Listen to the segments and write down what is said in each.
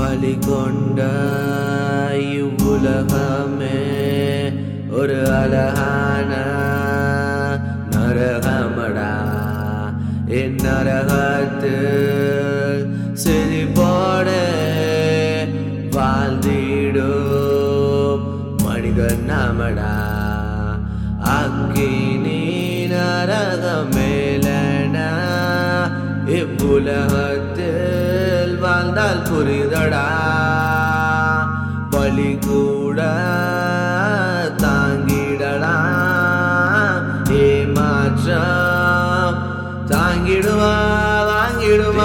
பலிகொண்ட இவ்வுலகமே ஒரு அழகான நரகமடா. என் நரகத்தில் செழிப்போடு வாழ்ந்திடும் மனிதன் நாமடா. அக்கினி நரகம் மேலன இவ்வுலகத்தில் வாழ்ந்தால் புரிதடா. பலி கூட தாங்கிடலாம், ஏமாற்றம் தாங்கிடுவா வாங்கிடுவா.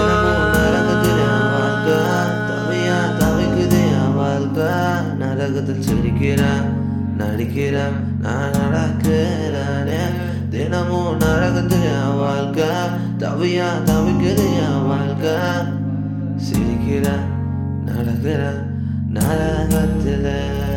தவையா தவிக்குது என் வாழ்க்கை. நரகத்தில் சிரிக்கிறேன் நடிக்கிறேன் நான் நடக்கிறேனே. தினமும் நரகத்தில் என் வாழ்க்கை. தவையா தவிக்குது என் வாழ்க்கை. சிரிக்கிறேன் நடக்கிறேன் நரகத்தில்.